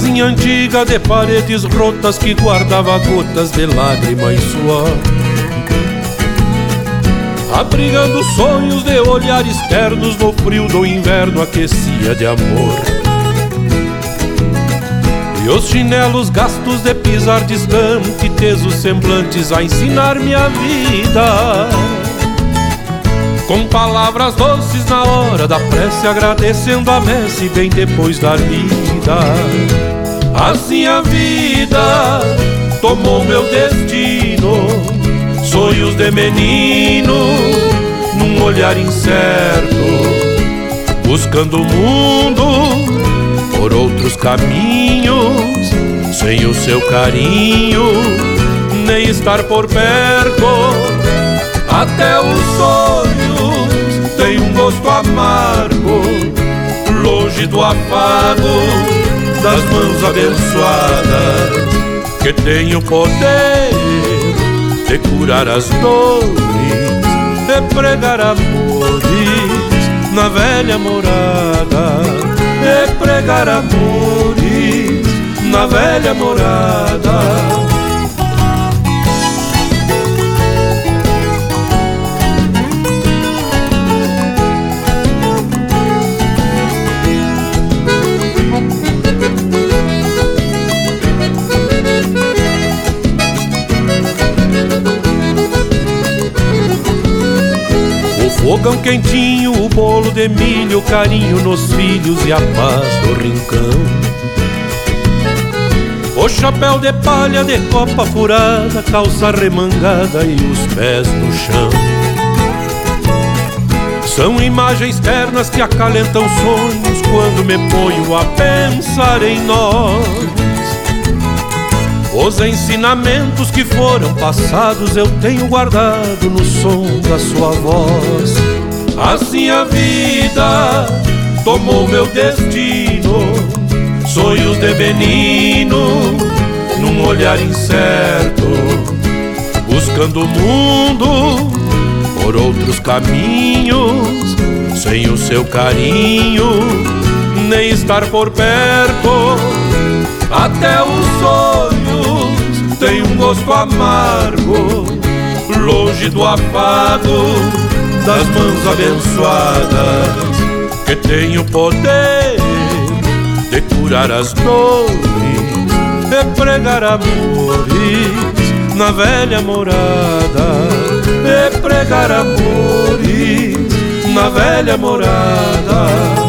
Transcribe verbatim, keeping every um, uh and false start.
casinha antiga de paredes rotas que guardava gotas de lágrima e suor, abrigando sonhos de olhares ternos no frio do inverno aquecia de amor. E os chinelos gastos de pisar distante, tesos semblantes a ensinar-me a vida, com palavras doces na hora da prece, agradecendo a messe bem depois da lida. Assim a vida tomou meu destino, sonhos de menino num olhar incerto, buscando o mundo por outros caminhos, sem o seu carinho nem estar por perto. Até os sonhos têm um gosto amargo, longe do afago das mãos abençoadas, que tem o poder de curar as dores, de pregar amores na velha morada, de pregar amores na velha morada. Fogão quentinho, o bolo de milho, o carinho nos filhos e a paz do rincão. O chapéu de palha de copa furada, calça remangada e os pés no chão. São imagens ternas que acalentam sonhos quando me ponho a pensar em nós. Os ensinamentos que foram passados eu tenho guardado no som da sua voz. Assim a vida tomou meu destino, sonhos de menino num olhar incerto, buscando o mundo por outros caminhos, sem o seu carinho nem estar por perto. Até os sonhos têm um gosto amargo, longe do afago das mãos abençoadas, que tem o poder de curar as dores, de pregar amores na velha morada, de pregar amores na velha morada.